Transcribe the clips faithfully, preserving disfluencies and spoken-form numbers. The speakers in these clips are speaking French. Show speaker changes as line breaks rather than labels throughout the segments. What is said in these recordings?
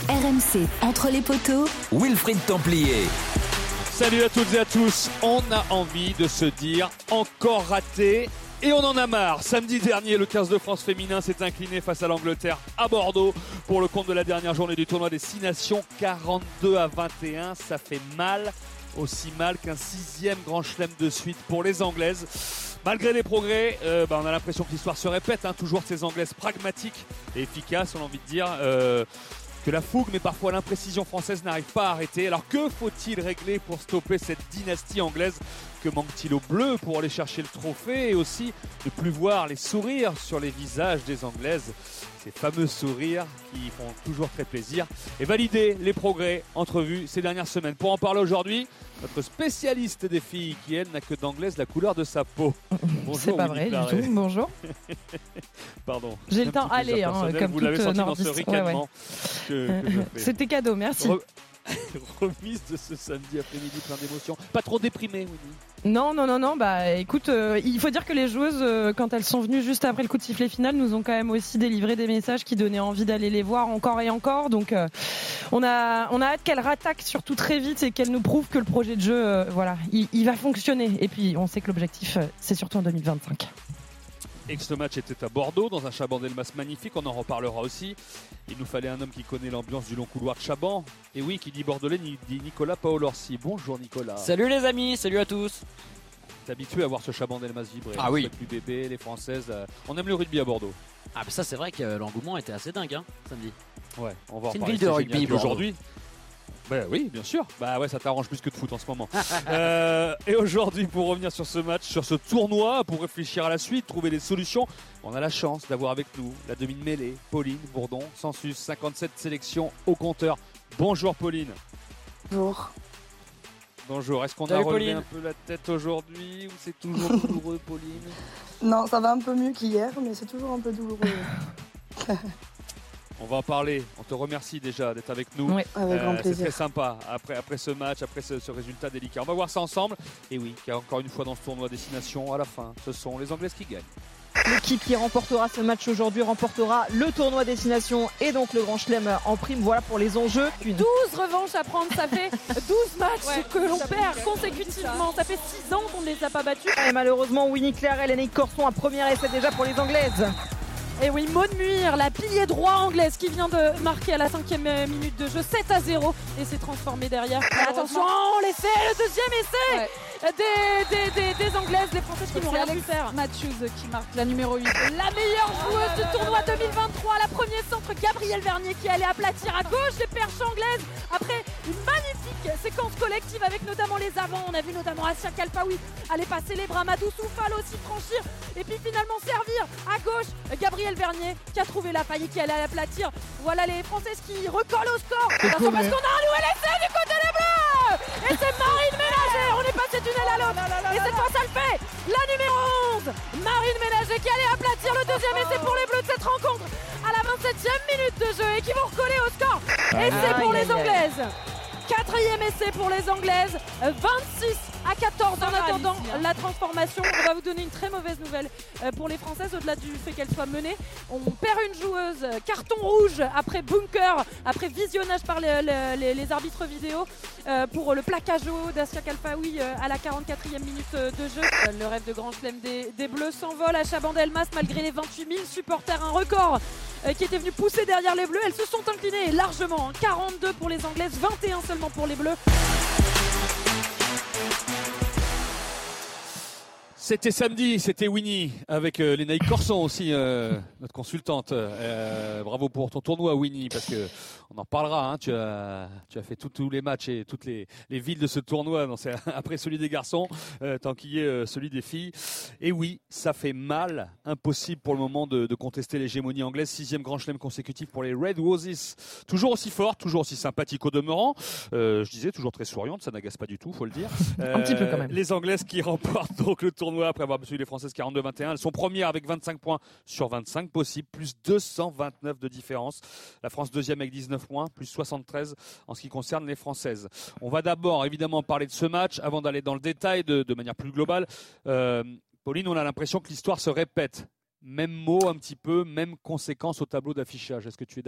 R M C, entre les poteaux,
Wilfried Templier.
Salut à toutes et à tous, on a envie de se dire encore raté et on en a marre. Samedi dernier, le quinze de France féminin s'est incliné face à l'Angleterre à Bordeaux pour le compte de la dernière journée du tournoi des Six Nations, quarante-deux à vingt et un. Ça fait mal, aussi mal qu'un sixième grand chelem de suite pour les Anglaises. Malgré les progrès, euh, bah on a l'impression que l'histoire se répète, hein, toujours ces Anglaises pragmatiques et efficaces, on a envie de dire. Euh, que la fougue, mais parfois l'imprécision française n'arrive pas à arrêter. Alors que faut-il régler pour stopper cette dynastie anglaise ? Que manque-t-il aux Bleus pour aller chercher le trophée ? Et aussi ne plus voir les sourires sur les visages des Anglaises, ces fameux sourires qui font toujours très plaisir. Et valider les progrès entrevus ces dernières semaines. Pour en parler aujourd'hui, notre spécialiste des filles qui, elle, n'a que d'anglaise la couleur de sa peau. Bonjour,
c'est pas vrai du tout, bonjour.
Pardon.
J'ai le temps, allez, hein, comme
vous
toute
l'avez senti
nordiste.
dans ce ricanement
ouais,
que,
ouais.
que je fais.
C'était cadeau, merci.
Re- Remise de ce samedi après-midi plein d'émotions. Pas trop déprimé, Winnie ?
Non, non, non, non. Bah, écoute, euh, il faut dire que les joueuses, euh, quand elles sont venues juste après le coup de sifflet final, nous ont quand même aussi délivré des messages qui donnaient envie d'aller les voir encore et encore. Donc, euh, on a, on a hâte qu'elles rattaquent surtout très vite et qu'elles nous prouvent que le projet de jeu, euh, voilà, il, il va fonctionner. Et puis, on sait que l'objectif, euh, c'est surtout en deux mille vingt-cinq.
Et que ce match était à Bordeaux, dans un Chaban-Delmas magnifique, on en reparlera aussi. Il nous fallait un homme qui connaît l'ambiance du long couloir de Chaban. Et oui, qui dit bordelais, dit Nicolas Paolorsi. Bonjour Nicolas.
Salut les amis, salut à tous.
T'es habitué à voir ce Chaban-Delmas vibrer.
Ah oui.
Les bébés, les Françaises. Euh, on aime le rugby à Bordeaux.
Ah mais ça c'est vrai que l'engouement était assez dingue hein, samedi.
Ouais, on va en
C'est une
reparler.
ville de
C'est
rugby,
génial.
Bordeaux.
Aujourd'hui. Bah oui, bien sûr. Bah ouais, ça t'arrange plus que de foot en ce moment. euh, et aujourd'hui, pour revenir sur ce match, sur ce tournoi, pour réfléchir à la suite, trouver des solutions, on a la chance d'avoir avec nous la demi de mêlée, Pauline Bourdon, Sensus, cinquante-sept sélections au compteur. Bonjour Pauline.
Bonjour.
Bonjour. Est-ce qu'on
Salut,
a relevé
Pauline.
un peu la tête aujourd'hui ou c'est toujours douloureux, Pauline ?
Non, ça va un peu mieux qu'hier, mais c'est toujours un peu douloureux.
On va en parler. On te remercie déjà d'être avec nous.
Oui.
Avec grand
Euh, c'est
plaisir.
très sympa après, après ce match, après ce, ce résultat délicat. On va voir ça ensemble. Et oui, qu'il y a encore une fois dans ce tournoi Destination, à la fin, ce sont les Anglaises qui gagnent.
L'équipe qui remportera ce match aujourd'hui remportera le tournoi Destination et donc le Grand Chelem en prime. Voilà pour les enjeux.
douze revanches à prendre, ça fait douze matchs
Ouais,
que l'on
ça fait
perd
ça.
consécutivement. Ça fait six ans qu'on ne les a pas battus.
Et malheureusement, Winnie Clairel et Nick Corson, un premier essai déjà pour les Anglaises.
Et oui, Maud Muir, la pilier droit anglaise qui vient de marquer à la cinquième minute de jeu, sept à zéro, et s'est transformée derrière. Et attention, l'essai, le deuxième essai
Ouais.
des, des, des, des Anglaises, des Françaises qui
C'est
n'ont rien pu
Alex
faire.
Matthews qui marque la numéro huit.
La meilleure joueuse du tournoi deux mille vingt-trois, la premier centre, Gabrielle Vernier qui allait aplatir à gauche des perches anglaises après une magnifique séquence collective avec notamment les avants. On a vu notamment Assia Kalfaoui aller passer les bras, Madou Soufal aussi franchir et puis finalement servir à gauche Gabrielle Vernier qui a trouvé la faille et qui allait aplatir. Voilà les Françaises qui recollent au score. Attention parce qu'on a un nouvel essai du côté des Bleus et c'est Marine Ménager. On est passé d'une aile à l'autre et cette fois ça le fait. La numéro onze, Marine Ménager qui allait aplatir le deuxième essai pour les Bleus de cette rencontre à la vingt-septième minute de jeu et qui vont recoller au score. Essai pour les Anglaises. Quatrième essai pour les Anglaises, vingt-six à quatorze en attendant la transformation. On va vous donner une très mauvaise nouvelle pour les Françaises, au-delà du fait qu'elles soient menées. On perd une joueuse, carton rouge après bunker, après visionnage par les, les, les arbitres vidéo pour le plaquage haut d'Assia Kalfaoui à la quarante-quatrième minute de jeu. Le rêve de Grand Chelem des, des Bleus s'envole à Chaban-Delmas malgré les vingt-huit mille supporters, un record qui était venu pousser derrière les Bleus. Elles se sont inclinées largement, quarante-deux pour les Anglaises, vingt et un seulement pour les Bleus.
C'était samedi, c'était Winnie avec euh, Lénaïque Corson aussi, euh, notre consultante. Euh, bravo pour ton tournoi Winnie, parce que on en parlera. Hein, tu as tu as fait tous les matchs et toutes les, les villes de ce tournoi. Non, c'est après celui des garçons, euh, tant qu'il y est euh, celui des filles. Et oui, ça fait mal, impossible pour le moment de, de contester l'hégémonie anglaise. Sixième grand chelem consécutif pour les Red Roses. Toujours aussi forte, toujours aussi sympathique au demeurant. Euh, je disais toujours très souriante, ça n'agace pas du tout, faut le dire. Euh,
Un petit peu quand même.
Les Anglaises qui remportent donc le tournoi après avoir battu les Françaises quarante-deux à vingt et un. Elles sont premières avec vingt-cinq points sur vingt-cinq possibles, plus deux cent vingt-neuf de différence. La France deuxième avec dix-neuf points, plus soixante-treize en ce qui concerne les Françaises. On va d'abord évidemment parler de ce match avant d'aller dans le détail de, de manière plus globale. Euh, Pauline, on a l'impression que l'histoire se répète. Même mot un petit peu, même conséquence au tableau d'affichage. Est-ce que tu es d'accord ?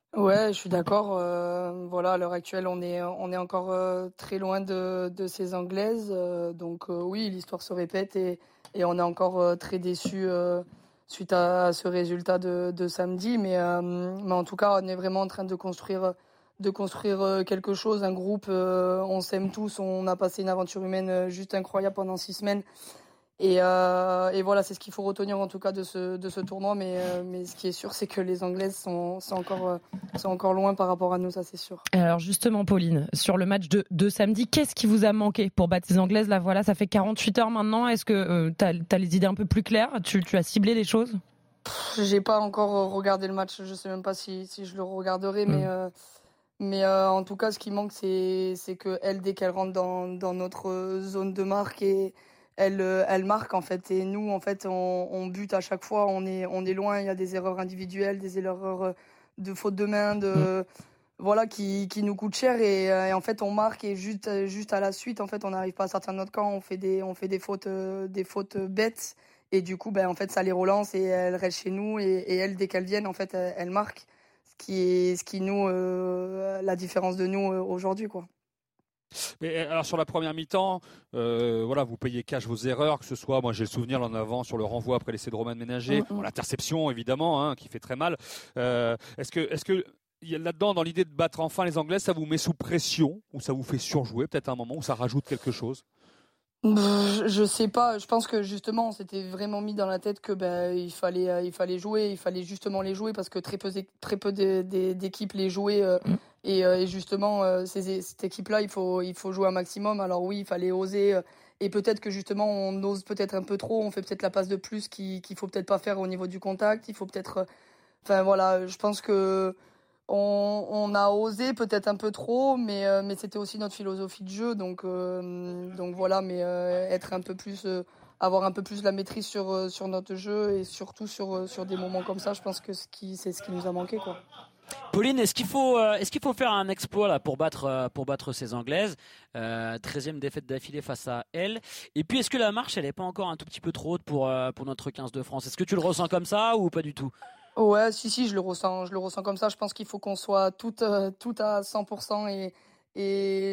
Ouais, je suis d'accord. Euh, voilà, à l'heure actuelle, on est, on est encore euh, très loin de, de ces Anglaises. Euh, donc euh, oui, l'histoire se répète et, et on est encore euh, très déçus euh, suite à, à ce résultat de, de samedi. Mais, euh, mais en tout cas, on est vraiment en train de construire, de construire euh, quelque chose, un groupe. Euh, on s'aime tous. On a passé une aventure humaine euh, juste incroyable pendant six semaines. Et, euh, et voilà, c'est ce qu'il faut retenir en tout cas de ce, de ce tournoi. Mais, euh, mais ce qui est sûr, c'est que les Anglaises sont, sont, encore, euh, sont encore loin par rapport à nous, ça c'est sûr.
Alors justement, Pauline, sur le match de, de samedi, qu'est-ce qui vous a manqué pour battre ces Anglaises? Là, voilà, ça fait quarante-huit heures maintenant. Est-ce que euh, tu as les idées un peu plus claires? tu, tu as ciblé les choses?
J'ai pas encore regardé le match. Je sais même pas si, si je le regarderai. Mmh. Mais, euh, mais euh, en tout cas, ce qui manque, c'est, c'est qu'elle, dès qu'elle rentre dans, dans notre zone de marque, et elle, elle marque en fait. Et nous, en fait, on, on bute à chaque fois. On est, on est loin. Il y a des erreurs individuelles, des erreurs de faute de main, de, mmh. voilà, qui, qui nous coûtent cher. Et, et en fait, on marque et juste, juste à la suite, en fait, on n'arrive pas à sortir de notre camp. On fait des, on fait des fautes, des fautes bêtes. Et du coup, ben, en fait, ça les relance et elles restent chez nous. Et, et elles, dès qu'elles viennent, en fait, elles, elles marquent. Ce qui est, ce qui nous, euh, la différence de nous euh, aujourd'hui, quoi.
Mais alors sur la première mi-temps, euh, voilà, vous payez cash vos erreurs, que ce soit, moi j'ai le souvenir l'en avant sur le renvoi après l'essai de Romain Ménager, mmh. bon, l'interception évidemment, hein, qui fait très mal. Euh, est-ce que, est-ce que il y a là-dedans, dans l'idée de battre enfin les Anglaises, ça vous met sous pression ou ça vous fait surjouer peut-être à un moment où ça rajoute quelque chose?
Je sais pas, je pense que justement on s'était vraiment mis dans la tête que ben, il fallait euh, il fallait jouer, il fallait justement les jouer parce que très peu très peu d'équipes les jouaient euh, mmh. et, euh, et justement euh, ces, cette équipe-là il faut il faut jouer un maximum. Alors oui, il fallait oser euh, et peut-être que justement on ose peut-être un peu trop, on fait peut-être la passe de plus qu'il qu'il faut peut-être pas faire au niveau du contact, il faut peut-être enfin euh, voilà, je pense que On, on a osé peut-être un peu trop, mais, euh, mais c'était aussi notre philosophie de jeu. Donc, euh, donc voilà, mais euh, être un peu plus, euh, avoir un peu plus la maîtrise sur, euh, sur notre jeu et surtout sur, sur des moments comme ça, je pense que ce qui, c'est ce qui nous a manqué, quoi.
Pauline, est-ce qu'il faut, euh, est-ce qu'il faut faire un exploit là pour battre, euh, pour battre ces Anglaises, euh, treizième défaite d'affilée face à elles. Et puis est-ce que la marche, elle n'est pas encore un tout petit peu trop haute pour, euh, pour notre quinze de France? Est-ce que tu le ressens comme ça ou pas du tout?
Ouais, si, si, je le ressens, je le ressens comme ça. Je pense qu'il faut qu'on soit tout, euh, tout à cent pour cent et, et,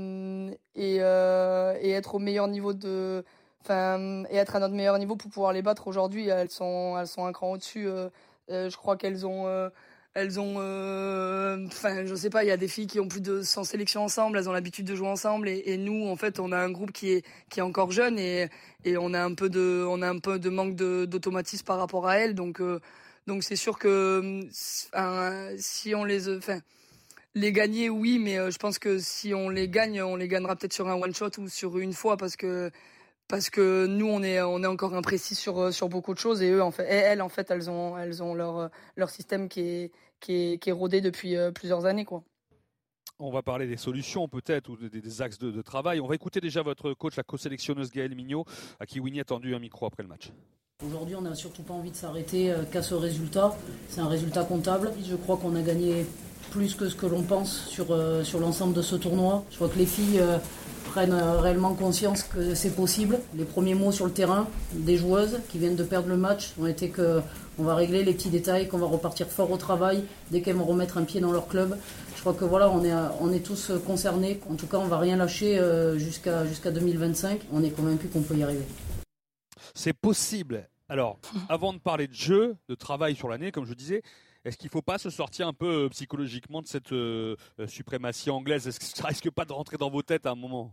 et, euh, et être au meilleur niveau de, enfin, et être à notre meilleur niveau pour pouvoir les battre aujourd'hui. Elles sont, elles sont un cran au-dessus. Euh, euh, je crois qu'elles ont, euh, elles ont, enfin, euh, je sais pas, il y a des filles qui ont plus de cent sélections ensemble. Elles ont l'habitude de jouer ensemble et, et nous, en fait, on a un groupe qui est, qui est encore jeune et, et on a un peu de, on a un peu de manque de, d'automatisme par rapport à elles. Donc, euh, Donc c'est sûr que euh, si on les, enfin, les gagner, oui, mais euh, je pense que si on les gagne, on les gagnera peut-être sur un one shot ou sur une fois parce que parce que nous on est on est encore imprécis sur sur beaucoup de choses et eux en fait, et elles en fait elles ont elles ont leur leur système qui est qui est qui est rodé depuis euh, plusieurs années, quoi.
On va parler des solutions peut-être ou des, des axes de, de travail. On va écouter déjà votre coach, la co-sélectionneuse Gaëlle Mignot, à qui Winnie a tendu un micro après le match.
Aujourd'hui, on n'a surtout pas envie de s'arrêter qu'à ce résultat. C'est un résultat comptable. Je crois qu'on a gagné plus que ce que l'on pense sur, euh, sur l'ensemble de ce tournoi. Je crois que les filles euh, prennent euh, réellement conscience que c'est possible. Les premiers mots sur le terrain des joueuses qui viennent de perdre le match ont été qu'on va régler les petits détails, qu'on va repartir fort au travail dès qu'elles vont remettre un pied dans leur club. Je crois que voilà, on est, on est tous concernés. En tout cas, on ne va rien lâcher euh, jusqu'à, jusqu'à deux mille vingt-cinq. On est convaincus qu'on peut y arriver.
C'est possible. Alors, avant de parler de jeu, de travail sur l'année, comme je disais, est-ce qu'il ne faut pas se sortir un peu psychologiquement de cette euh, suprématie anglaise? Est-ce que ça risque pas de rentrer dans vos têtes à un moment?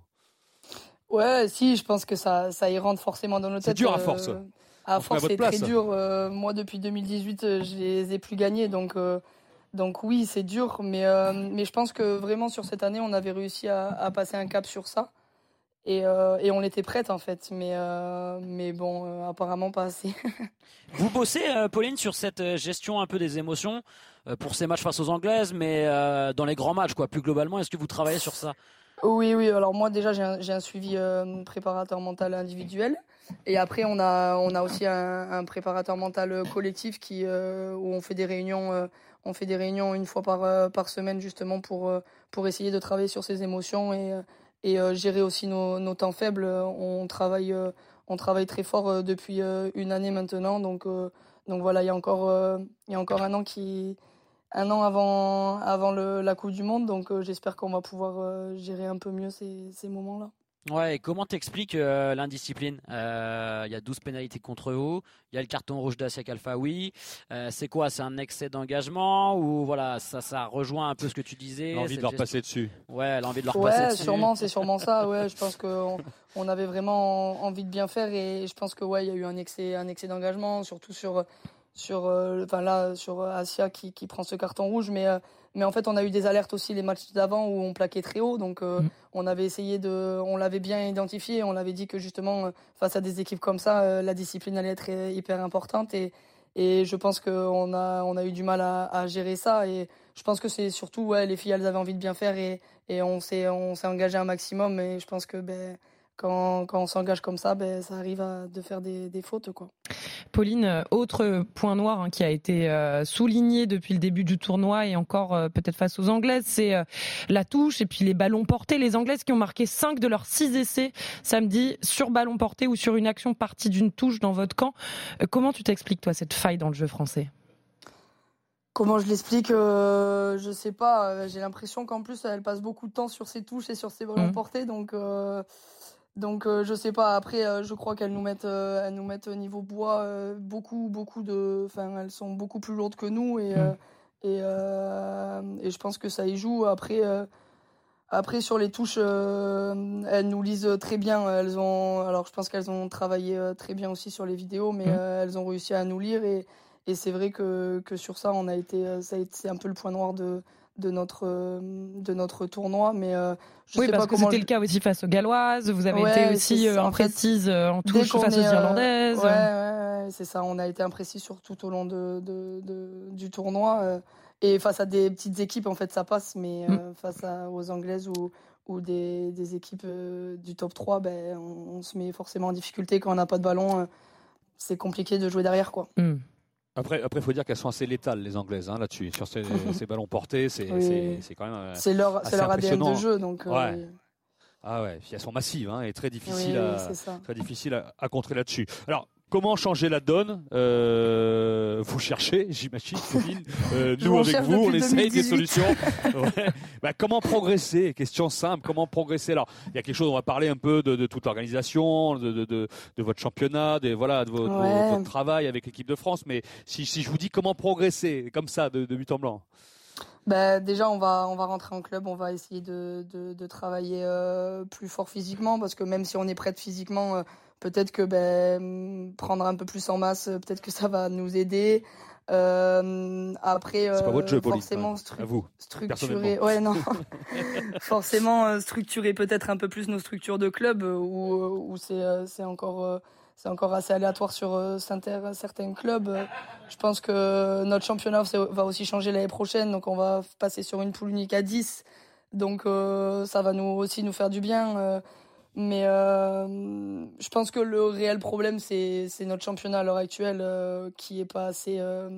Ouais, si, je pense que ça, ça y rentre forcément dans nos têtes.
C'est dur à force.
Euh, à
On
force,
à
c'est
place.
très dur. Euh, moi, depuis deux mille dix-huit, je les ai plus gagnés, donc... Euh, Donc oui, c'est dur, mais, euh, mais je pense que vraiment sur cette année, on avait réussi à, à passer un cap sur ça. Et, euh, et on était prête en fait, mais, euh, mais bon, euh, apparemment pas assez.
Vous bossez, euh, Pauline, sur cette gestion un peu des émotions euh, pour ces matchs face aux Anglaises, mais euh, dans les grands matchs, quoi. Plus globalement, est-ce que vous travaillez sur ça?
Oui, oui. Alors moi déjà, j'ai un, j'ai un suivi euh, préparateur mental individuel. Et après, on a, on a aussi un, un préparateur mental collectif qui, euh, où on fait des réunions, euh, on fait des réunions une fois par, euh, par semaine justement pour, euh, pour essayer de travailler sur ces émotions et, et euh, gérer aussi nos, nos temps faibles. On travaille, euh, on travaille très fort euh, depuis euh, une année maintenant. Donc, euh, donc voilà, il y a encore, euh, il y a encore un an qui, un an avant, avant le, la Coupe du Monde. Donc euh, j'espère qu'on va pouvoir euh, gérer un peu mieux ces, ces moments-là.
Ouais, et comment t'expliques euh, l'indiscipline ? Il euh, y a douze pénalités contre vous, il y a le carton rouge d'Assia Kalfaoui. Euh, c'est quoi ? C'est un excès d'engagement ou voilà, ça, ça rejoint un peu ce que tu disais ?
L'envie de leur
gestion...
passer dessus.
Ouais, l'envie de leur
ouais,
passer dessus.
Sûrement, c'est sûrement ça. Ouais, je pense qu'on on avait vraiment envie de bien faire et je pense que ouais, il y a eu un excès, un excès d'engagement, surtout sur, sur, euh, enfin là, sur Assia qui, qui prend ce carton rouge, mais. Euh, Mais en fait, on a eu des alertes aussi les matchs d'avant où on plaquait très haut. Donc, euh, mmh. on avait essayé de, on l'avait bien identifié. On l'avait dit que justement, euh, face à des équipes comme ça, euh, la discipline allait être hyper importante. Et, et je pense qu'on a, on a eu du mal à, à gérer ça. Et je pense que c'est surtout, ouais, les filles, elles avaient envie de bien faire et, et on s'est, on s'est engagé un maximum. Et je pense que, ben, Quand, quand on s'engage comme ça, ben, ça arrive à de faire des, des fautes, quoi.
Pauline, autre point noir hein, qui a été euh, souligné depuis le début du tournoi et encore euh, peut-être face aux Anglaises, c'est euh, la touche et puis les ballons portés. Les Anglaises qui ont marqué cinq de leurs six essais samedi sur ballon porté ou sur une action partie d'une touche dans votre camp. Euh, comment tu t'expliques, toi, cette faille dans le jeu français ?
Comment je l'explique, euh, je sais pas. J'ai l'impression qu'en plus, elle passe beaucoup de temps sur ses touches et sur ses ballons mmh. portés, donc... Euh... Donc euh, je sais pas. Après, euh, je crois qu'elles nous mettent, euh, elles nous mettent au niveau bois euh, beaucoup, beaucoup de. Enfin, elles sont beaucoup plus lourdes que nous et euh, et, euh, et je pense que ça y joue. Après, euh, après sur les touches, euh, elles nous lisent très bien. Elles ont, alors je pense qu'elles ont travaillé très bien aussi sur les vidéos, mais euh, elles ont réussi à nous lire et et c'est vrai que que sur ça, on a été, ça a été, c'est un peu le point noir de. de notre de notre tournoi, mais euh, je
oui
sais
parce
pas
que
comment
c'était
je...
le cas aussi face aux Galloises. Vous avez
ouais,
été aussi
ça,
imprécise en, fait, en touche face
est,
aux Irlandaises.
Euh, ouais, ouais, c'est ça. On a été imprécis sur tout au long de, de, de du tournoi euh, et face à des petites équipes en fait ça passe, mais euh, mm. face à, aux Anglaises ou ou des, des équipes euh, du top trois, ben on, on se met forcément en difficulté quand on n'a pas de ballon. Euh, c'est compliqué de jouer derrière, quoi.
Mm.
Après, après, faut dire qu'elles sont assez létales, les Anglaises, hein, là-dessus, sur ces, ces ballons portés, c'est, oui. c'est, c'est quand même. Euh,
c'est leur, c'est leur A D N de jeu, donc.
Ouais. Euh, ah ouais, elles sont massives, hein, et très difficiles, oui, à, très difficiles à, à contrer là-dessus. Alors, comment changer la donne euh, Vous cherchez, j'imagine, Céline. Euh, nous, avec vous, on essaye des solutions. Ouais. Bah, comment progresser ? Question simple, comment progresser ? Alors, il y a quelque chose, on va parler un peu de, de toute l'organisation, de, de, de, de votre championnat, de, voilà, de votre, ouais. votre travail avec l'équipe de France. Mais si, si je vous dis comment progresser, comme ça, de, de but en blanc.
Bah, déjà, on va, on va rentrer en club, on va essayer de, de, de travailler euh, plus fort physiquement, parce que même si on est prête physiquement, euh, peut-être que ben, prendre un peu plus en masse, peut-être que ça va nous aider. Euh, après,
c'est pas votre jeu, Pauline,
forcément stru-
à vous,
structurer, ouais, non, forcément euh, structurer peut-être un peu plus nos structures de club, euh, où, où c'est, euh, c'est encore. Euh, C'est encore assez aléatoire sur euh, certains clubs. Euh, je pense que notre championnat va aussi changer l'année prochaine. Donc, on va passer sur une poule unique à dix. Donc, euh, ça va nous aussi nous faire du bien. Euh, mais euh, je pense que le réel problème, c'est, c'est notre championnat à l'heure actuelle euh, qui est pas assez...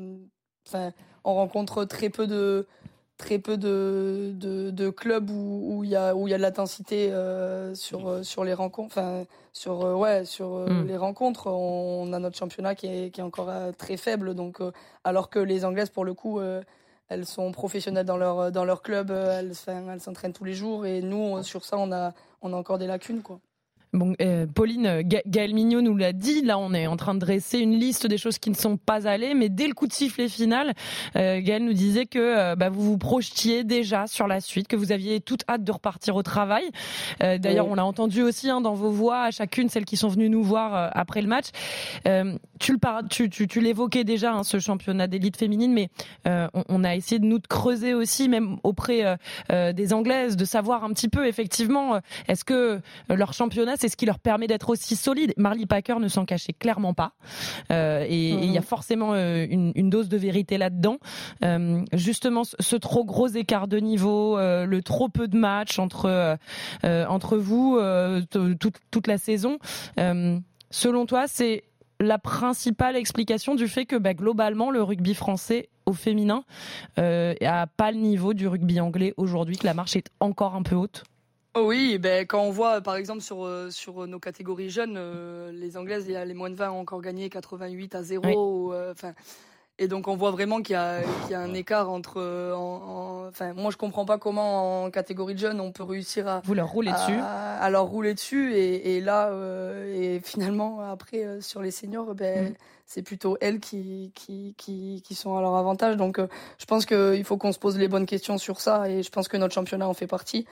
Enfin, euh, on rencontre très peu de... très peu de, de, de clubs où il y a, où il y a de l'intensité euh, sur, euh, sur les rencontres. Enfin, sur, euh, ouais, sur euh, mm. les rencontres. On, on a notre championnat qui est, qui est encore euh, très faible. Donc, euh, alors que les Anglaises, pour le coup, euh, elles sont professionnelles dans leur, dans leur club. Elles, enfin, elles s'entraînent tous les jours. Et nous, sur ça, on a, on a encore des lacunes, quoi.
Bon, euh, Pauline, Ga- Gaël Mignot nous l'a dit, là on est en train de dresser une liste des choses qui ne sont pas allées, mais dès le coup de sifflet final, euh, Gaël nous disait que euh, bah, vous vous projetiez déjà sur la suite, que vous aviez toute hâte de repartir au travail. Euh, d'ailleurs, oui. on l'a entendu aussi hein, dans vos voix, à chacune, celles qui sont venues nous voir euh, après le match. Euh, tu, le par- tu, tu, tu l'évoquais déjà, hein, ce championnat d'élite féminine, mais euh, on, on a essayé de nous de creuser aussi, même auprès euh, euh, des Anglaises, de savoir un petit peu, effectivement, euh, est-ce que euh, leur championnat, c'est ce qui leur permet d'être aussi solides. Marley Packer ne s'en cachait clairement pas. Euh, et il mmh. y a forcément euh, une, une dose de vérité là-dedans. Euh, justement, ce trop gros écart de niveau, euh, le trop peu de matchs entre, euh, entre vous euh, t- toute, toute la saison. Euh, selon toi, c'est la principale explication du fait que bah, globalement, le rugby français au féminin euh, n'a pas le niveau du rugby anglais aujourd'hui, que la marche est encore un peu haute?
Oui, ben quand on voit par exemple sur sur nos catégories jeunes, euh, les Anglaises, il y a les moins de vingt ont encore gagné quatre-vingt-huit à zéro. Enfin, oui. Et donc on voit vraiment qu'il y a, qu'il y a un écart entre... En, en, enfin, moi je comprends pas comment en catégorie de jeunes on peut réussir à...
Vous leur roulez
à,
dessus.
À leur rouler dessus. Et, et là, euh, et finalement après euh, sur les seniors, ben, mmh. c'est plutôt elles qui, qui, qui, qui sont à leur avantage. Donc euh, je pense qu'il faut qu'on se pose les bonnes questions sur ça. Et je pense que notre championnat en fait partie.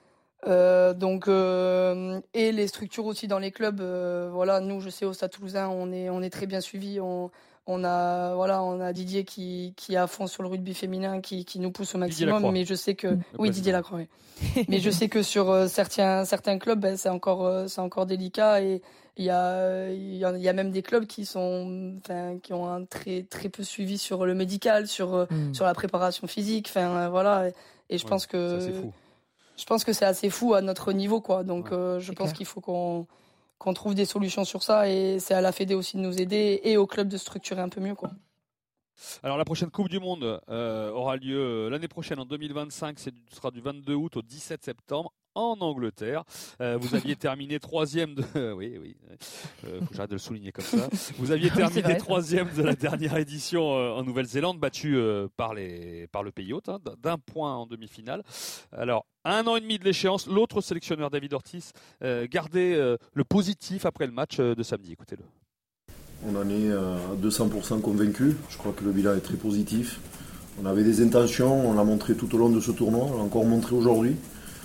Euh, donc euh, et les structures aussi dans les clubs. Euh, voilà, nous je sais au Stade Toulousain, on est, on est très bien suivis. On, On a, voilà, on a Didier qui, qui est à fond sur le rugby féminin, qui, qui nous pousse au maximum. Mais je sais que, mmh. oui, Didier Lacroix, oui. Mais je sais que sur euh, certains, certains clubs, ben, c'est encore, euh, c'est encore délicat et il y a, il y a, il y a même des clubs qui sont, enfin, qui ont un très, très peu suivi sur le médical, sur, mmh. sur la préparation physique, enfin, voilà. Et, et je ouais, pense que,
c'est fou.
je pense que c'est assez fou à notre niveau, quoi. Donc, ouais, euh, je pense clair. qu'il faut qu'on, qu'on trouve des solutions sur ça et c'est à la Fédé aussi de nous aider et au club de structurer un peu mieux, quoi.
Alors la prochaine Coupe du Monde euh, aura lieu l'année prochaine en deux mille vingt-cinq, ce sera du vingt-deux août au dix-sept septembre en Angleterre. Euh, vous aviez terminé troisième de... oui, oui, euh, faut que j'arrête de le souligner comme ça. Vous aviez terminé vrai, troisième de la dernière édition euh, en Nouvelle-Zélande, battu euh, par, les... par le pays hôte, hein, d'un point en demi-finale. Alors, un an et demi de l'échéance, l'autre sélectionneur David Ortiz euh, gardait euh, le positif après le match euh, de samedi. Écoutez-le.
On en est à deux cents pour cent convaincus. Je crois que le bilan est très positif. On avait des intentions, on l'a montré tout au long de ce tournoi, on l'a encore montré aujourd'hui.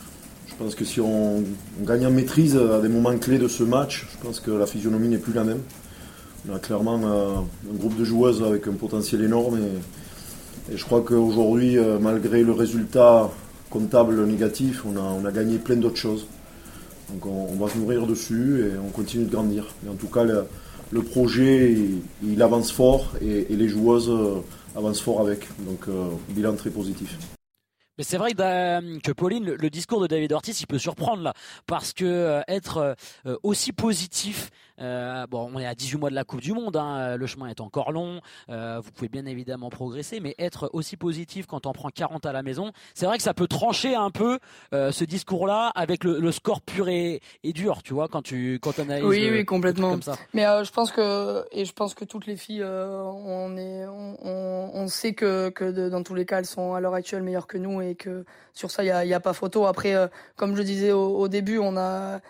Je pense que si on, on gagne en maîtrise à des moments clés de ce match, je pense que la physionomie n'est plus la même. On a clairement euh, un groupe de joueuses avec un potentiel énorme et, et je crois qu'aujourd'hui, euh, malgré le résultat comptable négatif, on a, on a gagné plein d'autres choses. Donc on, on va se nourrir dessus et on continue de grandir. Mais en tout cas, le, le projet, il, il avance fort et, et les joueuses euh, avancent fort avec. Donc euh, bilan très positif.
Mais c'est vrai que, que Pauline, le, le discours de David Ortiz, il peut surprendre là, parce que euh, être euh, aussi positif, euh, bon, on est à dix-huit mois de la Coupe du Monde, hein, le chemin est encore long, euh, vous pouvez bien évidemment progresser, mais être aussi positif quand on prend quarante à la maison, c'est vrai que ça peut trancher un peu euh, ce discours-là avec le, le score pur et, et dur, tu vois, quand tu quand on analyses.
Oui,
le,
oui, complètement.
comme ça.
Mais euh, je pense que et je pense que toutes les filles, euh, on est, on, on, on sait que que de, dans tous les cas, elles sont à l'heure actuelle meilleures que nous. Et que sur ça, il y a, y a pas photo. Après, euh, comme je disais au, au début, on a,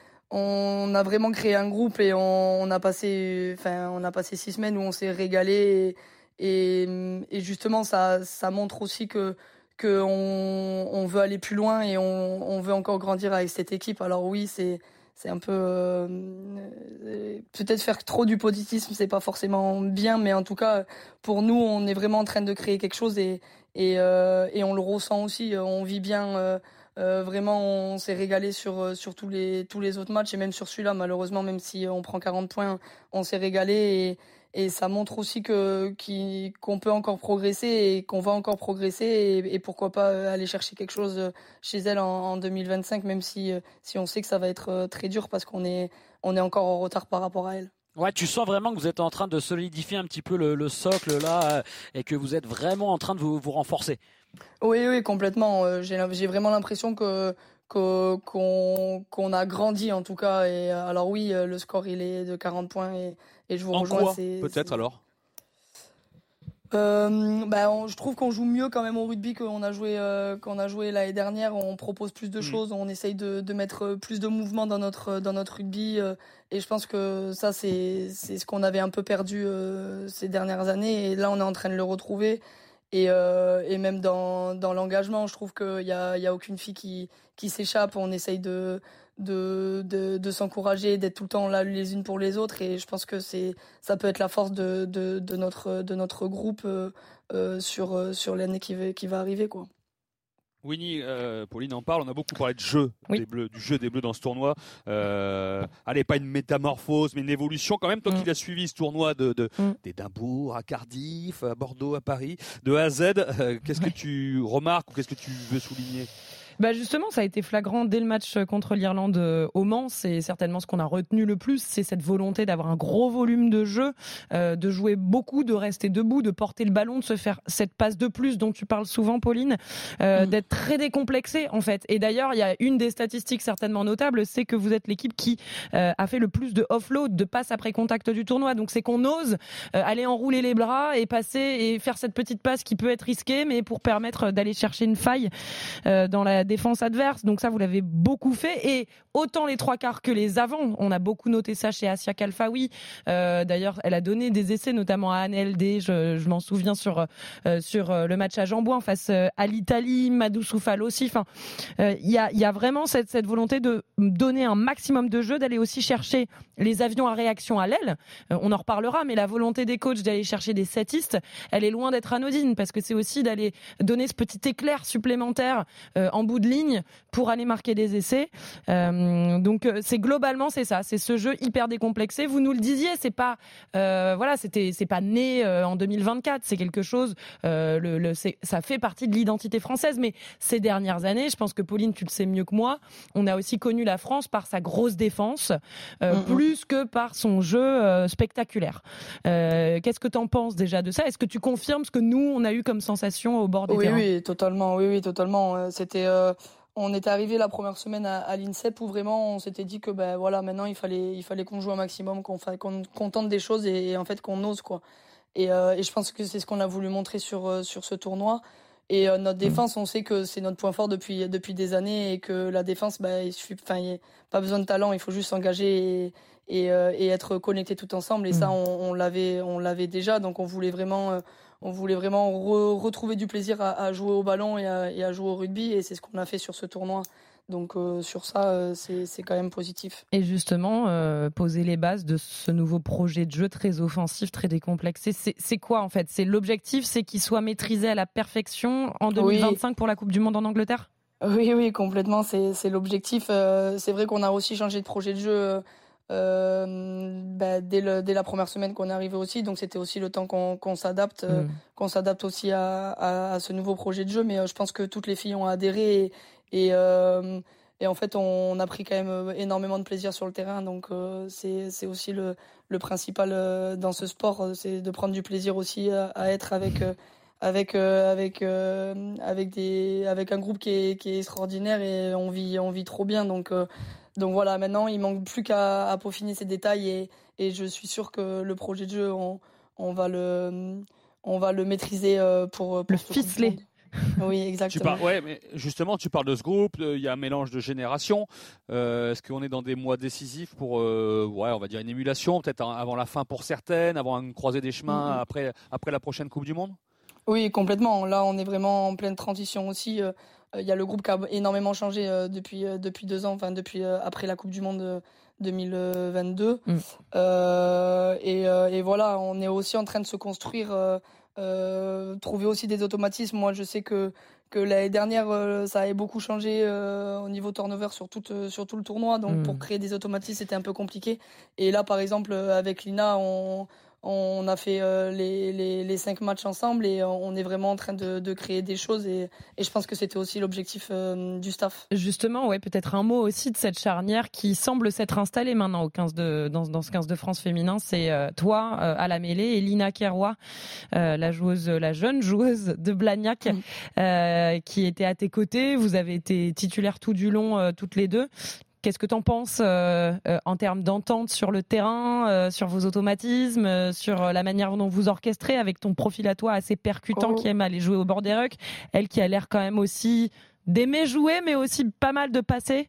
on a vraiment créé un groupe et on, on a passé, enfin, on a passé six semaines où on s'est régalé et, et, et justement, ça, ça montre aussi que, que on, on veut aller plus loin et on, on veut encore grandir avec cette équipe. Alors oui, c'est, c'est un peu, euh, peut-être faire trop du positivisme, c'est pas forcément bien, mais en tout cas, pour nous, on est vraiment en train de créer quelque chose et Et, euh, et on le ressent aussi, on vit bien, euh, euh, vraiment on s'est régalé sur, sur tous, les, tous les autres matchs et même sur celui-là malheureusement, même si on prend quarante points, on s'est régalé et, et ça montre aussi que, qu'on peut encore progresser et qu'on va encore progresser et, et pourquoi pas aller chercher quelque chose chez elle en, en deux mille vingt-cinq, même si, si on sait que ça va être très dur parce qu'on est, on est encore en retard par rapport à elle.
Ouais, tu sens vraiment que vous êtes en train de solidifier un petit peu le, le socle là euh, et que vous êtes vraiment en train de vous, vous renforcer.
Oui, oui, complètement. Euh, j'ai, j'ai vraiment l'impression que, que qu'on, qu'on a grandi en tout cas. Et euh, alors oui, euh, le score il est de quarante points et, et je vous
en
rejoins.
Quoi,
c'est,
peut-être
c'est...
alors.
Euh, bah, on, je trouve qu'on joue mieux quand même au rugby qu'on a joué euh, qu'on a joué l'année dernière. On propose plus de mmh. choses, on essaye de, de mettre plus de mouvement dans notre dans notre rugby euh, et je pense que ça c'est c'est ce qu'on avait un peu perdu euh, ces dernières années et là on est en train de le retrouver et euh, et même dans dans l'engagement, je trouve qu'il y a il y a aucune fille qui qui s'échappe. On essaye de De, de, de s'encourager, d'être tout le temps là les unes pour les autres et je pense que c'est, ça peut être la force de, de, de, notre, de notre groupe euh, euh, sur, euh, sur l'année qui va, qui va arriver, quoi.
Winnie, euh, Pauline en parle, on a beaucoup parlé de jeu, oui. des Bleus, du jeu des Bleus dans ce tournoi. Euh, allez, pas une métamorphose, mais une évolution quand même. Toi mm. qui as suivi ce tournoi de, de, mm. d'Édimbourg à Cardiff, à Bordeaux, à Paris, de A à Z, euh, qu'est-ce que tu remarques ou qu'est-ce que tu veux souligner ?
Bah justement, ça a été flagrant dès le match contre l'Irlande au Mans. C'est certainement ce qu'on a retenu le plus, c'est cette volonté d'avoir un gros volume de jeu, euh, de jouer beaucoup, de rester debout, de porter le ballon, de se faire cette passe de plus dont tu parles souvent, Pauline, euh, mmh. d'être très décomplexé en fait. Et d'ailleurs, il y a une des statistiques certainement notables, c'est que vous êtes l'équipe qui euh, a fait le plus de offload, de passes après contact du tournoi. Donc c'est qu'on ose euh, aller enrouler les bras et passer et faire cette petite passe qui peut être risquée, mais pour permettre d'aller chercher une faille euh, dans la défense adverse. Donc ça, vous l'avez beaucoup fait. Et autant les trois quarts que les avants. On a beaucoup noté ça chez Assia Kalfaoui. Euh, d'ailleurs, elle a donné des essais, notamment à Anne L D. Je, je m'en souviens sur euh, sur le match à Jambouin face à l'Italie. Madou Soufal aussi. Enfin, il euh, y a il y a vraiment cette cette volonté de donner un maximum de jeu, d'aller aussi chercher les avions à réaction à l'aile. Euh, on en reparlera, mais la volonté des coachs d'aller chercher des setistes, elle est loin d'être anodine, parce que c'est aussi d'aller donner ce petit éclair supplémentaire euh, en bout de ligne pour aller marquer des essais. Euh, donc c'est globalement c'est ça, c'est ce jeu hyper décomplexé. Vous nous le disiez, c'est pas euh, voilà, c'était c'est pas né euh, en deux mille vingt-quatre, c'est quelque chose. Euh, le, le c'est, ça fait partie de l'identité française. Mais ces dernières années, je pense que Pauline, tu le sais mieux que moi, on a aussi connu la France par sa grosse défense, euh, mmh. plus que par son jeu euh, spectaculaire. Euh, qu'est-ce que t'en penses déjà de ça? Est-ce que tu confirmes ce que nous on a eu comme sensation au bord des
oui,
terrains?
Oui, totalement. Oui, oui, totalement. C'était, euh, on était arrivé la première semaine à, à l'INSEP où vraiment on s'était dit que ben voilà, maintenant il fallait, il fallait qu'on joue un maximum, qu'on, qu'on, qu'on tente des choses et, et en fait qu'on ose quoi. Et, euh, et je pense que c'est ce qu'on a voulu montrer sur euh, sur ce tournoi. Et euh, notre défense, on sait que c'est notre point fort depuis depuis des années et que la défense, ben il suffit, enfin, il n'y a pas besoin de talent, il faut juste s'engager et et, euh, et être connectés tout ensemble. Et mmh. ça, on, on l'avait on l'avait déjà, donc on voulait vraiment. Euh, On voulait vraiment re- retrouver du plaisir à, à jouer au ballon et à, et à jouer au rugby, et c'est ce qu'on a fait sur ce tournoi. Donc euh, sur ça, euh, c'est, c'est quand même positif.
Et justement, euh, poser les bases de ce nouveau projet de jeu très offensif, très décomplexé, c'est, c'est quoi en fait? C'est l'objectif, c'est qu'il soit maîtrisé à la perfection en deux mille vingt-cinq oui. pour la Coupe du Monde en Angleterre?
Oui, oui, complètement, c'est, c'est l'objectif. Euh, c'est vrai qu'on a aussi changé de projet de jeu euh, Euh, bah, dès, le, dès la première semaine qu'on est arrivé aussi, donc c'était aussi le temps qu'on, qu'on s'adapte, euh, mmh. qu'on s'adapte aussi à, à, à ce nouveau projet de jeu. Mais euh, je pense que toutes les filles ont adhéré et, et, euh, et en fait on a pris quand même énormément de plaisir sur le terrain. Donc euh, c'est, c'est aussi le, le principal euh, dans ce sport, c'est de prendre du plaisir aussi à, à être avec. Euh, avec euh, avec euh, avec des avec un groupe qui est qui est extraordinaire et on vit on vit trop bien. Donc euh, donc voilà, maintenant il manque plus qu'à à peaufiner ces détails et et je suis sûre que le projet de jeu on on va le on va le maîtriser pour, pour
le ficeler.
Oui, exactement.
Tu parles, ouais, mais justement, tu parles de ce groupe, il y a un mélange de générations. Euh, est-ce qu'on est dans des mois décisifs pour, euh, ouais, on va dire une émulation, peut-être avant la fin pour certaines, avant une croisée des chemins mm-hmm. après après la prochaine Coupe du Monde?
Oui, complètement. Là, on est vraiment en pleine transition aussi. Il euh, y a le groupe qui a énormément changé euh, depuis euh, depuis deux ans, enfin depuis euh, après la Coupe du Monde euh, deux mille vingt-deux. Mm. Euh, et, euh, et voilà, on est aussi en train de se construire, euh, euh, trouver aussi des automatismes. Moi, je sais que que l'année dernière, euh, ça avait beaucoup changé euh, au niveau turnover sur tout euh, sur tout le tournoi. Donc, mm. pour créer des automatismes, c'était un peu compliqué. Et là, par exemple, avec Lina, on On a fait euh, les, les, les cinq matchs ensemble et on est vraiment en train de, de créer des choses et, et je pense que c'était aussi l'objectif euh, du staff.
Justement, ouais, peut-être un mot aussi de cette charnière qui semble s'être installée maintenant au quinze de, dans, dans ce quinze de France féminin. C'est euh, toi euh, à la mêlée et Lina Keroy, euh, la joueuse, la jeune joueuse de Blagnac, mmh. euh, qui était à tes côtés. Vous avez été titulaires tout du long, euh, toutes les deux. Qu'est-ce que tu en penses euh, euh, en termes d'entente sur le terrain, euh, sur vos automatismes, euh, sur la manière dont vous orchestrez avec ton profil à toi assez percutant oh. qui aime aller jouer au bord des rucks, elle qui a l'air quand même aussi d'aimer jouer mais aussi pas mal de passer?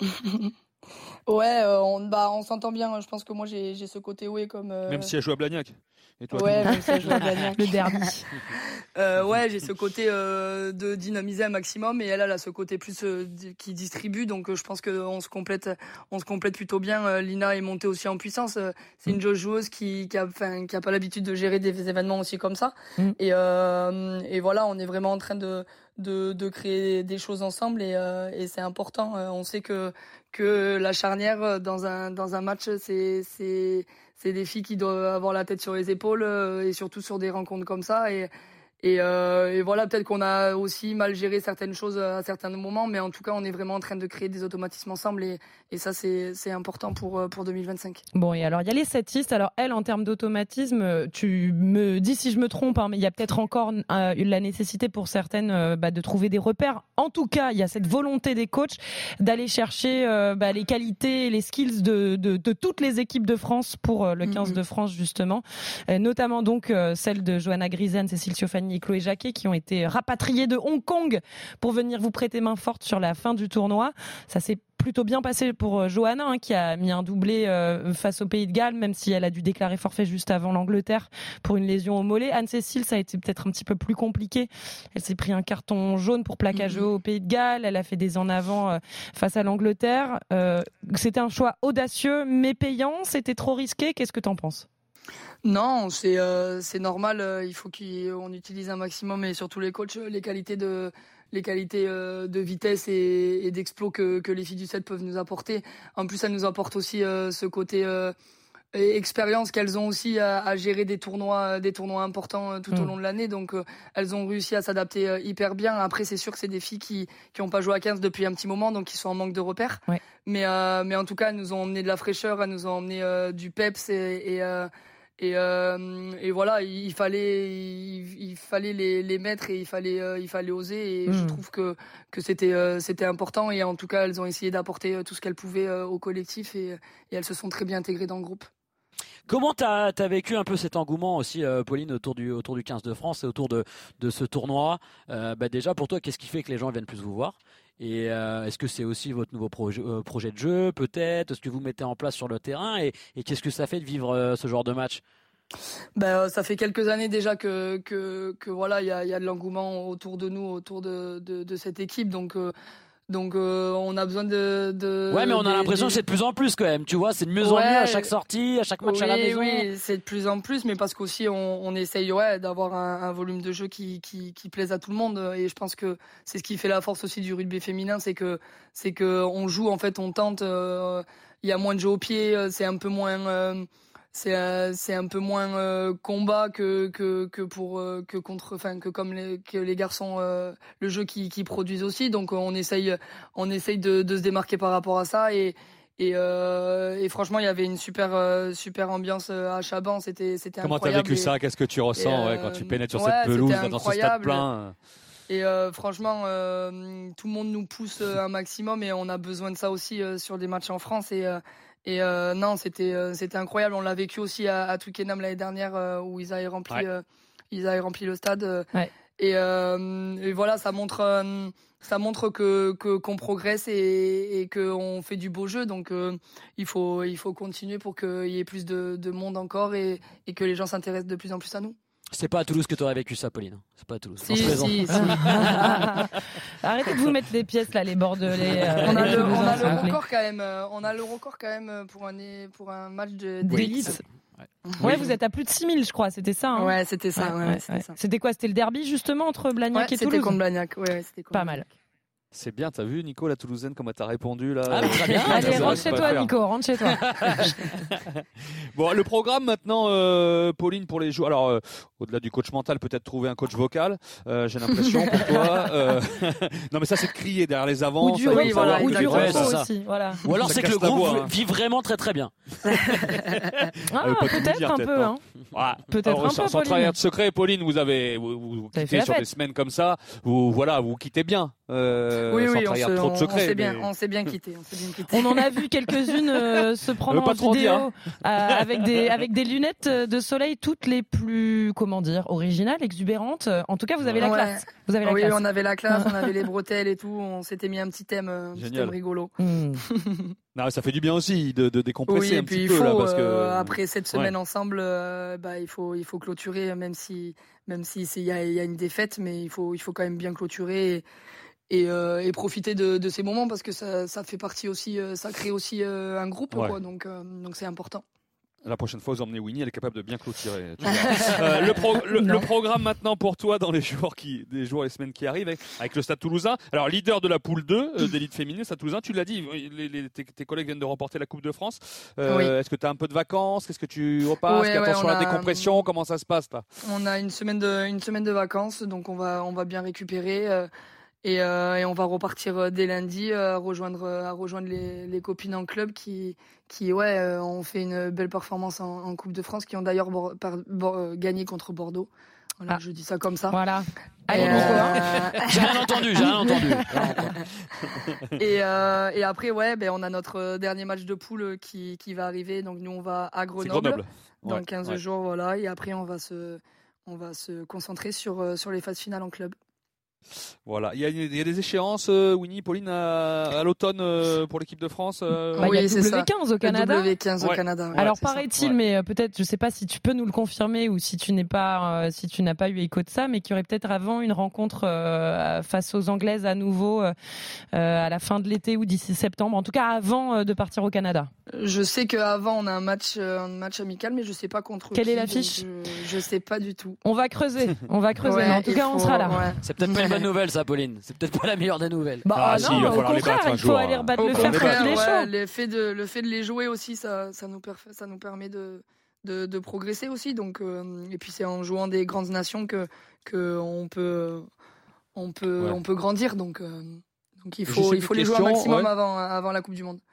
Ouais, euh, on, bah, on s'entend bien. Je pense que moi j'ai, j'ai ce côté ouais comme. Euh...
Même si elle joue à Blagnac.
Et toi, ouais, même si elle joue à Blagnac.
Le derby.
euh, ouais, j'ai ce côté euh, de dynamiser un maximum et elle, elle a ce côté plus euh, qui distribue. Donc euh, je pense qu'on se complète, on se complète plutôt bien. Euh, Lina est montée aussi en puissance. Euh, c'est une joueuse qui, qui a, enfin, qui a pas l'habitude de gérer des événements aussi comme ça. Mm. Et, euh, et voilà, on est vraiment en train de de, de créer des choses ensemble et, euh, et c'est important. Euh, on sait que que la charnière dans un dans un match, c'est c'est c'est des filles qui doivent avoir la tête sur les épaules euh, et surtout sur des rencontres comme ça et Et, euh, et voilà, peut-être qu'on a aussi mal géré certaines choses à certains moments, mais en tout cas, on est vraiment en train de créer des automatismes ensemble et, et ça, c'est, c'est important pour, pour deux mille vingt-cinq.
Bon, et alors, il y a les setistes. Alors, elle, en termes d'automatisme, tu me dis si je me trompe, hein, mais il y a peut-être encore euh, la nécessité pour certaines euh, bah, de trouver des repères. En tout cas, il y a cette volonté des coachs d'aller chercher euh, bah, les qualités et les skills de, de, de toutes les équipes de France pour euh, le quinze mm-hmm. de France, justement. Euh, notamment, donc, euh, celle de Johanna Grisane, Cécile Ciofani et Chloé Jacquet qui ont été rapatriés de Hong Kong pour venir vous prêter main forte sur la fin du tournoi. Ça s'est plutôt bien passé pour Johanna hein, qui a mis un doublé euh, face au Pays de Galles, même si elle a dû déclarer forfait juste avant l'Angleterre pour une lésion au mollet. Anne-Cécile, ça a été peut-être un petit peu plus compliqué. Elle s'est pris un carton jaune pour plaquage mmh. au Pays de Galles. Elle a fait des en avant euh, face à l'Angleterre. Euh, c'était un choix audacieux mais payant. C'était trop risqué. Qu'est-ce que t'en penses ?
Non, c'est euh, c'est normal. Euh, il faut qu'on utilise un maximum, et surtout les coachs, les qualités de les qualités euh, de vitesse et, et d'explos que que les filles du set peuvent nous apporter. En plus, ça nous apporte aussi euh, ce côté euh, expérience qu'elles ont aussi à, à gérer des tournois des tournois importants euh, tout mmh. au long de l'année. Donc euh, elles ont réussi à s'adapter euh, hyper bien. Après, c'est sûr que c'est des filles qui qui ont pas joué à quinze depuis un petit moment, donc qui sont en manque de repères.
Ouais.
Mais euh, mais en tout cas, elles nous ont emmené de la fraîcheur, elles nous ont emmené euh, du peps et, et euh, Et, euh, et voilà, il fallait, il, il fallait les, les mettre et il fallait, euh, il fallait oser. Et mmh. je trouve que que c'était, euh, c'était important. Et en tout cas, elles ont essayé d'apporter tout ce qu'elles pouvaient euh, au collectif et, et elles se sont très bien intégrées dans le groupe.
Comment t'as as vécu un peu cet engouement aussi, euh, Pauline, autour du autour du quinze de France et autour de de ce tournoi euh, bah déjà pour toi, qu'est-ce qui fait que les gens viennent plus vous voir? Et euh, est-ce que c'est aussi votre nouveau projet, euh, projet de jeu, peut-être? Est-ce que vous mettez en place sur le terrain? Et, et qu'est-ce que ça fait de vivre euh, ce genre de match?
Ben, ça fait quelques années déjà que que, que voilà, il y a, y a de l'engouement autour de nous, autour de, de, de cette équipe. Donc euh, donc euh, on a besoin de, de
ouais, mais on a
des,
l'impression
des...
que c'est de plus en plus quand même. Tu vois, c'est de mieux
ouais,
en mieux à chaque sortie, à chaque match
oui,
à la maison.
Oui, c'est de plus en plus, mais parce qu'aussi on, on essaye ouais, d'avoir un, un volume de jeu qui, qui, qui plaise à tout le monde. Et je pense que c'est ce qui fait la force aussi du rugby féminin, c'est que c'est que on joue en fait, on tente. Il euh, y a moins de jeu au pied, c'est un peu moins. Euh, c'est euh, c'est un peu moins euh, combat que que que pour euh, que contre enfin que comme les que les garçons euh, le jeu qui qui produisent aussi. Donc on essaye on essaye de de se démarquer par rapport à ça. Et et euh, et franchement, il y avait une super euh, super ambiance à Chaban, c'était c'était
Comment
incroyable.
Comment t'as vécu
et,
ça? Qu'est-ce que tu ressens
euh,
ouais, quand tu pénètres sur
ouais,
cette pelouse
c'était
dans ce stade plein?
Et euh, franchement, euh, tout le monde nous pousse un maximum et on a besoin de ça aussi euh, sur des matchs en France. Et euh, Et euh, non, c'était euh, c'était incroyable. On l'a vécu aussi à, à Twickenham l'année dernière euh, où ils avaient rempli
ouais.
euh, ils avaient rempli le stade. Euh,
ouais.
et, euh, et voilà, ça montre euh, ça montre que que qu'on progresse et, et que on fait du beau jeu. Donc euh, il faut il faut continuer pour qu'il y ait plus de, de monde encore et, et que les gens s'intéressent de plus en plus à nous.
C'est pas à Toulouse que tu aurais vécu ça, Pauline. C'est pas à Toulouse.
Si, si, si.
Arrêtez de vous mettre les pièces là, les Bordelais. Euh,
on a
les
le, on a le
plaît.
record quand même. On a le record quand même pour un pour un match de
d'élite. Ouais,
oui.
Vous êtes à plus de six mille, je crois. C'était ça. Hein
ouais, c'était ça. Ouais, ouais, c'était,
ouais.
ça.
C'était quoi? C'était le derby justement entre Blagnac
ouais,
et Toulouse.
C'était contre Blagnac. Ouais, ouais, c'était contre
pas
Blagnac.
mal.
C'est bien, t'as vu Nico, la Toulousaine, comment t'as répondu là?
Ah, mais très bien.
Allez, rentre chez toi, faire. Nico, rentre chez toi.
Bon, le programme maintenant, euh, Pauline, pour les joueurs. Alors, euh, au-delà du coach mental, peut-être trouver un coach vocal. Euh, j'ai l'impression pour toi. Euh... non, mais ça, c'est de crier derrière les avants.
Ou du
oui, voilà,
ou du
ouais,
aussi. Voilà.
Ou alors c'est que le groupe voix, hein. vit vraiment très très bien.
ah, euh, peut-être dire, un peut-être, peu. Hein.
Ah,
peut-être
alors,
un
sans,
peu.
Sans trahir de secret, Pauline, vous avez vous, vous quittez sur des semaines comme ça. Vous voilà, vous quittez bien. Euh,
oui,
sans
oui, on, se,
trop de secrets,
on, s'est
mais...
bien, on s'est bien quitté. On, s'est bien quitté.
On en a vu quelques-unes euh, se prendre en vidéo dire, hein. euh, avec des avec des lunettes de soleil toutes les plus comment dire originales, exubérantes. En tout cas, vous avez la
ouais.
classe. Vous avez la
oui,
classe.
on avait la classe, on avait les bretelles et tout. On s'était mis un petit thème, un petit thème rigolo.
Mm.
Non, ça fait du bien aussi de, de décompresser
oui,
un petit
il
peu
faut,
là parce que
euh, après cette semaine
ouais.
ensemble, euh, bah il faut il faut clôturer même si même si il y a il y a une défaite, mais il faut il faut quand même bien clôturer. Et, Et, euh, et profiter de, de ces moments parce que ça, ça fait partie aussi, euh, ça crée aussi euh, un groupe, ouais. quoi, donc, euh, donc c'est important.
La prochaine fois, vous emmenez Winnie, elle est capable de bien clôturer. euh, le, pro, le, le programme maintenant pour toi dans les jours qui, des jours et les semaines qui arrivent avec, avec le Stade Toulousain. Alors leader de la poule deux euh, d'élite féminine, Stade Toulousain. Tu l'as dit, les, les, tes, tes collègues viennent de remporter la Coupe de France. Euh, oui. Est-ce que tu as un peu de vacances? Qu'est-ce que tu repasses?
ouais,
Attention
ouais,
à la
a...
décompression. Comment ça se passe là?
On a une semaine de une semaine de vacances, donc on va on va bien récupérer. Euh... Et, euh, et on va repartir dès lundi à rejoindre, à rejoindre les, les copines en club qui, qui ouais, euh, ont fait une belle performance en, en Coupe de France, qui ont d'ailleurs bor- par, bor- gagné contre Bordeaux. Voilà, ah. Je dis ça comme ça.
Voilà.
Allez,
euh... j'ai rien entendu, j'ai rien entendu.
et, euh, et après, ouais, ben, on a notre dernier match de poule qui, qui va arriver. Donc nous, on va à Grenoble,
Grenoble.
dans
ouais,
quinze
ouais.
jours, voilà. Et après, on va se, on va se concentrer sur, sur les phases finales en club.
Voilà, il y, a, il y a des échéances, euh, Winnie, Pauline, à, à l'automne euh, pour l'équipe de France. Euh...
Bah,
oui,
il y a
c'est
W quinze
ça.
au Canada.
W quinze
ouais.
au Canada.
Ouais,
Alors paraît-il,
ouais.
mais euh, peut-être, je sais pas si tu peux nous le confirmer ou si tu n'es pas, euh, si tu n'as pas eu écho de ça, mais qu'il y aurait peut-être avant une rencontre euh, face aux Anglaises à nouveau euh, à la fin de l'été ou d'ici septembre. En tout cas, avant euh, de partir au Canada.
Je sais qu'avant on a un match, un match amical, mais je sais pas contre
Quelle
qui.
est l'affiche?
je, je sais pas du tout.
On va creuser, on va creuser.
Ouais,
mais en tout cas,
faut,
on sera là.
Ouais.
C'est peut-être pas une bonne nouvelle, ça, Pauline. C'est peut-être pas la meilleure des nouvelles.
Bah
ah,
non,
si, il va
au
falloir les
contraire,
battre un
il faut
jour,
aller rebattre
Au
le fer
contraire,
quand il est
ouais,
chaud.
le fait de le fait de les jouer aussi, ça ça nous per, ça nous permet de de, de progresser aussi. Donc euh, et puis c'est en jouant des grandes nations que que on peut on peut
ouais.
on peut grandir. Donc euh, donc il faut il faut les
question,
jouer un maximum
ouais.
avant avant la Coupe du Monde.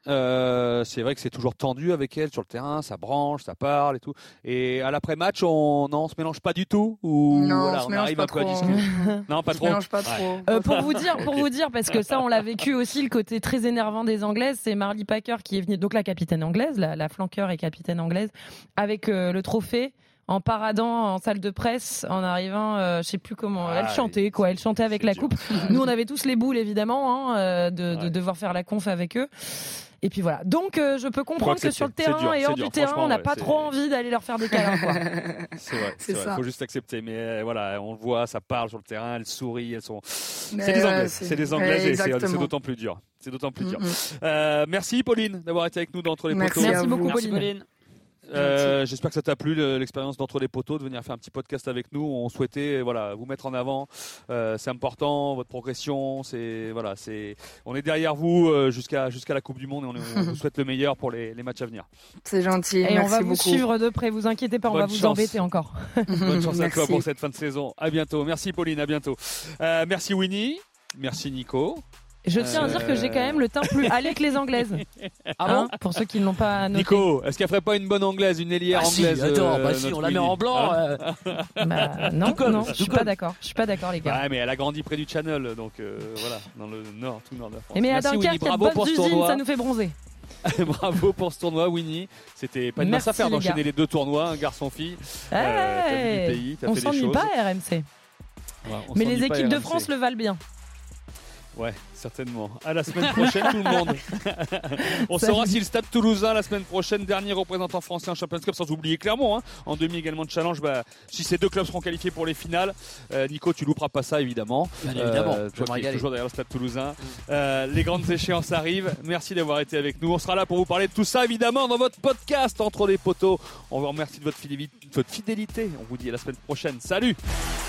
Euh, c'est vrai que c'est toujours tendu avec elle sur le terrain, ça branche, ça parle et tout. Et à l'après-match, on non, on se mélange pas du tout ou
non,
voilà,
on, se
on
mélange
arrive
pas
un peu
trop.
à discuter. Non, pas
on
trop.
Se mélange pas
ouais.
trop.
Euh, pour vous dire, pour vous dire, parce que ça, on l'a vécu aussi, le côté très énervant des Anglaises, c'est Marley Packer qui est venue, donc la capitaine anglaise, la, la flanqueur et capitaine anglaise, avec euh, le trophée. En paradant en salle de presse, en arrivant, euh, je sais plus comment,
ah,
elle chantait quoi, elle chantait avec la
dur.
coupe. Nous, on avait tous les boules évidemment, hein, euh, de,
ouais.
de devoir faire la conf avec eux. Et puis voilà. Donc, euh, je peux comprendre
que
que sur le terrain
dur,
et hors
dur,
du terrain, on n'a
ouais,
pas
c'est...
trop envie d'aller leur faire des câlins, quoi.
C'est vrai, c'est,
c'est
vrai.
ça.
Faut juste accepter. Mais euh, voilà, on le voit, ça parle sur le terrain, elles sourient, elles sont.
Mais
c'est des
ouais,
Anglaises,
c'est...
c'est des Anglaises
ouais,
et c'est, c'est
d'autant
d'autant plus dur. C'est d'autant plus dur.
Mm-hmm.
Euh, merci Pauline d'avoir été avec nous d'entre les
merci
poteaux.
Merci beaucoup,
Merci,
Pauline.
Pauline.
Euh, j'espère que ça t'a plu l'expérience d'entre les poteaux, de venir faire un petit podcast avec nous. On souhaitait voilà vous mettre en avant. Euh, c'est important votre progression. C'est voilà c'est on est derrière vous euh, jusqu'à jusqu'à la Coupe du Monde et on, est, on vous souhaite le meilleur pour les, les matchs à venir.
C'est gentil.
Et
merci
on va
beaucoup.
vous suivre de près. Vous inquiétez pas, on
Bonne
va vous
chance.
embêter encore.
Bonne chance à
Merci.
toi pour cette fin de saison. À bientôt. Merci Pauline. À bientôt. Euh, merci Winnie. Merci Nico.
Je tiens à dire que j'ai quand même le teint plus allé que les Anglaises.
Ah
Hein,
bon?
pour ceux qui ne l'ont pas noté.
Nico, est-ce qu'elle ferait pas une bonne anglaise, une ailière
Ah si,
anglaise?
attends,
euh,
bah si,
notre
on la met
Winnie,
en blanc.
hein
euh,
Bah, non,
comme,
non, je suis
tout
pas
comme.
d'accord. Je suis pas d'accord, les gars.
Ouais, mais elle a grandi près du Channel, donc euh, voilà, dans le nord, tout le nord de la France.
Et mais à
Merci Winnie,
Dunkerque, il y a de
bravo pour
bonnes
ce
usines,
tournoi.
ça nous fait bronzer.
Bravo pour ce tournoi, Winnie. C'était pas une mince
Merci,
affaire
les
d'enchaîner
gars.
les deux tournois, un garçon-fille.
Hey,
Euh, t'as vu du pays, t'as
on
fait des
s'ennuie
choses.
pas à R M C.
Ouais, on
Mais
s'ennuie
les
pas,
équipes de
R M C.
France le valent bien.
Ouais, certainement. À la semaine prochaine, tout le monde. On saura si le Stade Toulousain, la semaine prochaine, dernier représentant français en Champions Cup, sans oublier Clermont, hein, en demi également de challenge, bah, si ces deux clubs seront qualifiés pour les finales. Euh, Nico, tu louperas pas ça, évidemment.
Bien évidemment,
Euh,
je
toi
vais me
qui es
régaler.
toujours derrière le Stade Toulousain. Euh, les grandes échéances arrivent. Merci d'avoir été avec nous. On sera là pour vous parler de tout ça, évidemment, dans votre podcast Entre les poteaux. On vous remercie de votre fidélité. On vous dit à la semaine prochaine. Salut!